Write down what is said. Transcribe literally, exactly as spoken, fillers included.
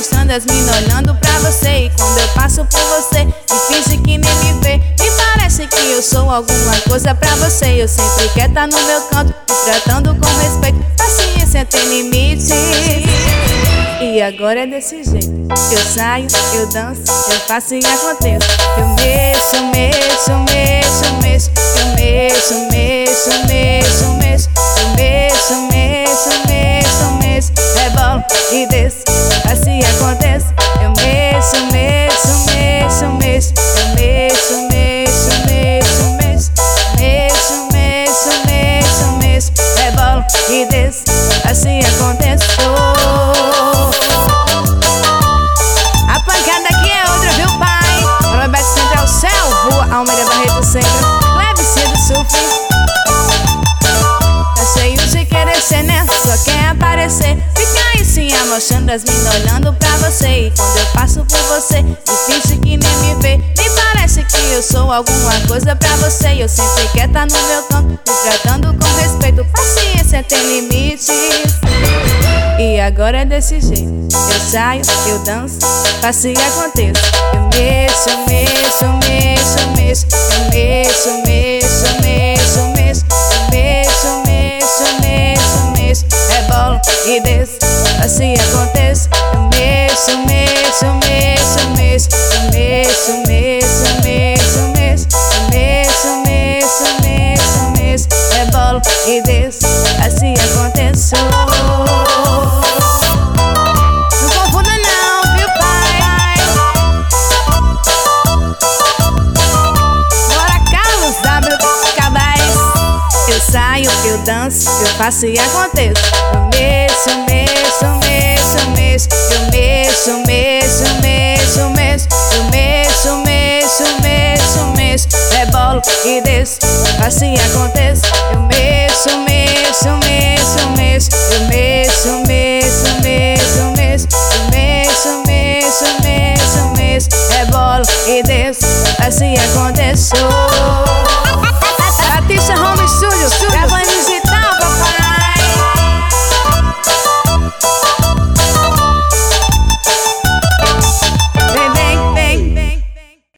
mostrando as mina olhando pra você. E quando eu passo por você e finge que nem me vê, me parece que eu sou alguma coisa pra você. Eu sempre quero tá no meu canto, te tratando com respeito. Paciência tem limite. E agora é desse jeito. Eu saio, eu danço, eu faço e aconteço. Eu mexo, mexo, mexo, mexo. Eu mexo, mexo, mexo, mexo. Eu mexo, mexo, mexo, mexo. Rebolo e desço, assim acontece. Eu mexo, mexo, mexo, mexo. Eu mexo, mexo, mexo, mexo. Mexo, mexo, mexo, mexo. Rebolo e desço, assim acontece. Almeida Barreto Centro, leve cedo sofre. Tá cheio de querer ser, né? Só quer aparecer. Fica aí sim, mostrando as minas olhando pra você. E quando eu passo por você, difícil que nem me vê. Nem parece que eu sou alguma coisa pra você. Eu sempre quero tá no meu canto, me tratando com respeito. Paciência tem limites. E agora é desse jeito. Eu saio, eu danço, faço e aconteço. Eu mexo, mexo, mexo, mexo. Eu mexo, mexo, mexo, mexo. Eu mexo, mexo, mexo, mexo. Rebolo e desço, assim acontece. Eu mexo, mexo, mexo, mexo. Eu mexo, mexo, mexo, mexo. Eu mexo, mexo, mexo, mexo. Rebolo e desço, assim acontece. Eu danço, eu faço e aconteço. Eu mexo, mexo, mexo, mexo. Eu mexo, mexo, mexo, mexo. Eu mexo, mexo, mexo, mexo. Rebolo e desço, faço e aconteço. Eu mexo, mexo, mexo, mexo. Eu mexo, mexo, mexo, mexo. Eu mexo, mexo, mexo, mexo. Rebolo e desço, faço e aconteço. Artista